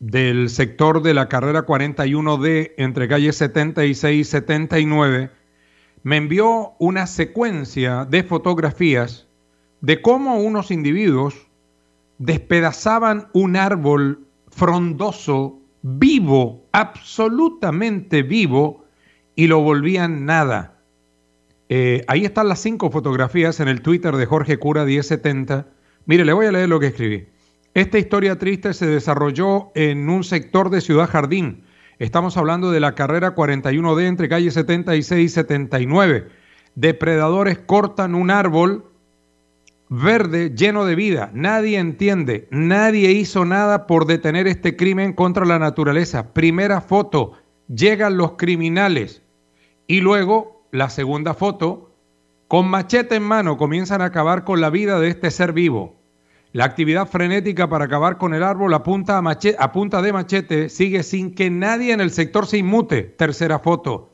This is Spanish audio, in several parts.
del sector de la carrera 41D entre calles 76 y 79 me envió una secuencia de fotografías de cómo unos individuos despedazaban un árbol frondoso, vivo, absolutamente vivo, y lo volvían nada. Ahí están las 5 fotografías en el Twitter de Jorge Cura 1070. Mire, le voy a leer lo que escribí. Esta historia triste se desarrolló en un sector de Ciudad Jardín. Estamos hablando de la carrera 41D entre calles 76 y 79. Depredadores cortan un árbol verde lleno de vida. Nadie entiende, nadie hizo nada por detener este crimen contra la naturaleza. Primera foto, llegan los criminales. Y luego, la segunda foto, con machete en mano comienzan a acabar con la vida de este ser vivo. La actividad frenética para acabar con el árbol a punta de machete sigue sin que nadie en el sector se inmute. Tercera foto.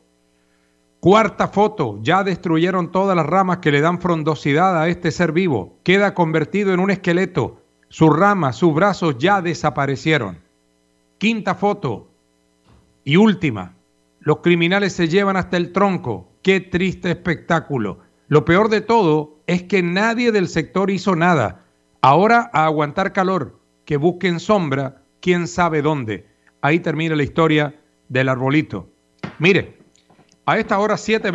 Cuarta foto. Ya destruyeron todas las ramas que le dan frondosidad a este ser vivo. Queda convertido en un esqueleto. Sus ramas, sus brazos ya desaparecieron. Quinta foto. Y última. Los criminales se llevan hasta el tronco. Qué triste espectáculo. Lo peor de todo es que nadie del sector hizo nada. Ahora a aguantar calor, que busquen sombra, quién sabe dónde. Ahí termina la historia del arbolito. Mire, a esta hora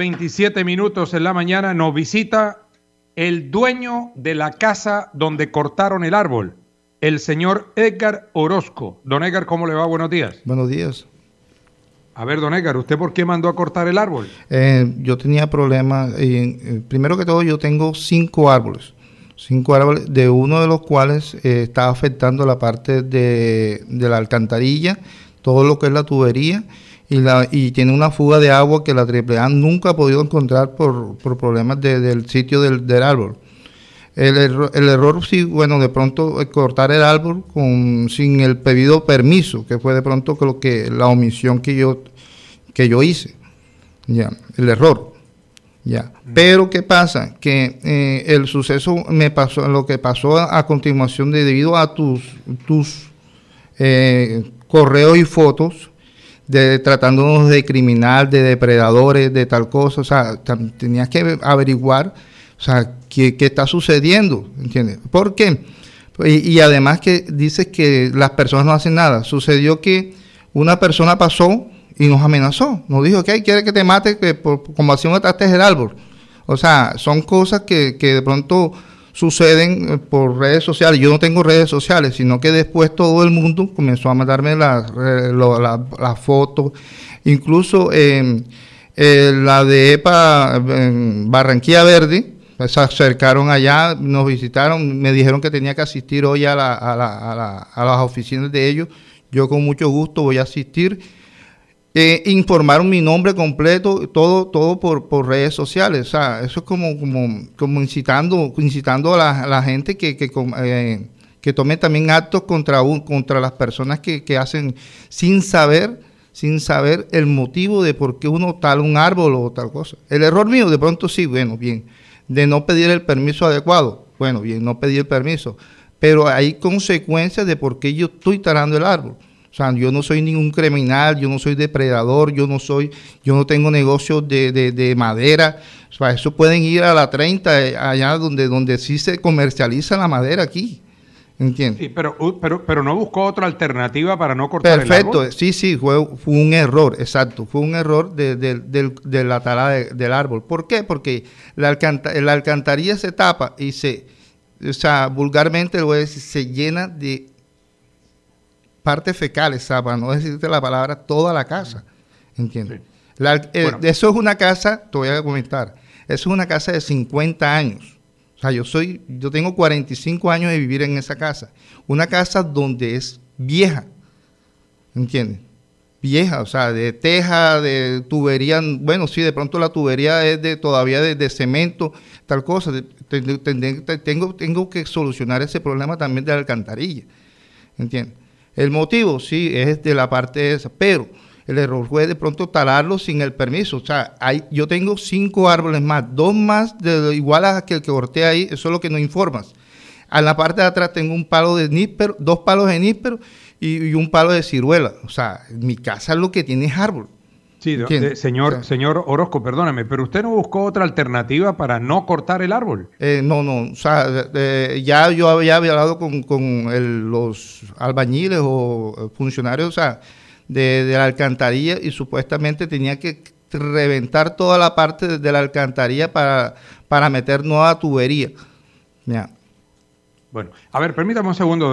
7:27 en la mañana nos visita el dueño de la casa donde cortaron el árbol, el señor Edgar Orozco. Don Edgar, ¿cómo le va? Buenos días. Buenos días. A ver, don Edgar, ¿usted por qué mandó a cortar el árbol? Yo tenía problemas. Primero que todo, yo tengo 5 árboles. 5 árboles, de uno de los cuales está afectando la parte de la alcantarilla, todo lo que es la tubería, y tiene una fuga de agua que la AAA nunca ha podido encontrar por problemas del sitio del árbol. El error, sí, bueno, de pronto cortar el árbol sin el pedido permiso, que fue de pronto la omisión que yo hice, ya, el error. Ya, pero ¿qué pasa? Que el suceso lo que pasó a continuación debido a tus correos y fotos tratándonos de criminal, de depredadores, de tal cosa, o sea, tenías que averiguar, o sea, qué está sucediendo, ¿entiendes? ¿Por qué? Y además que dices que las personas no hacen nada. Sucedió que una persona pasó y nos amenazó, nos dijo que quiere que te mate, que como así mataste el árbol. O sea, son cosas que de pronto suceden por redes sociales. Yo no tengo redes sociales, sino que después todo el mundo comenzó a mandarme las fotos. Incluso la de EPA Barranquilla Verde, se acercaron allá, nos visitaron, me dijeron que tenía que asistir hoy a las oficinas de ellos. Yo con mucho gusto voy a asistir. Informaron mi nombre completo, todo por redes sociales. O sea, eso es como incitando a la gente que tome también actos contra las personas que hacen sin saber el motivo de por qué uno tala un árbol o tal cosa. El error mío, de pronto sí, bueno, bien, de no pedir el permiso adecuado, bueno, bien, no pedir el permiso, pero hay consecuencias de por qué yo estoy talando el árbol. O sea, yo no soy ningún criminal, yo no soy depredador, yo no tengo negocios de madera. O sea, eso pueden ir a la 30, allá donde sí se comercializa la madera aquí. ¿Entiendes? Sí, pero no buscó otra alternativa para no cortar el árbol. Perfecto, sí, fue un error, exacto. Fue un error de la tala del árbol. ¿Por qué? Porque la alcantarilla se tapa y vulgarmente lo voy a decir, se llena de partes fecales, para no decirte la palabra, toda la casa, ¿entiendes? Sí. Eso es una casa, te voy a comentar, eso es una casa de 50 años, o sea, yo tengo 45 años de vivir en esa casa, una casa donde es vieja, ¿entiendes? Vieja, o sea, de teja, de tubería, bueno, sí, de pronto la tubería es todavía de cemento, tal cosa, tengo que solucionar ese problema también de la alcantarilla, ¿entiendes? El motivo, sí, es de la parte esa, pero el error fue de pronto talarlo sin el permiso. O sea, yo tengo 5 árboles más, 2 más igual a que el que corté ahí, eso es lo que nos informas. A la parte de atrás tengo un palo de níspero, 2 palos de níspero y un palo de ciruela. O sea, mi casa lo que tiene es árbol. Sí, señor Orozco, perdóname, pero usted no buscó otra alternativa para no cortar el árbol. No, o sea, ya yo había hablado con los albañiles o funcionarios, o sea, de la alcantarilla, y supuestamente tenía que reventar toda la parte de la alcantarilla para meter nueva tubería. Ya. Bueno, a ver, permítame un segundo.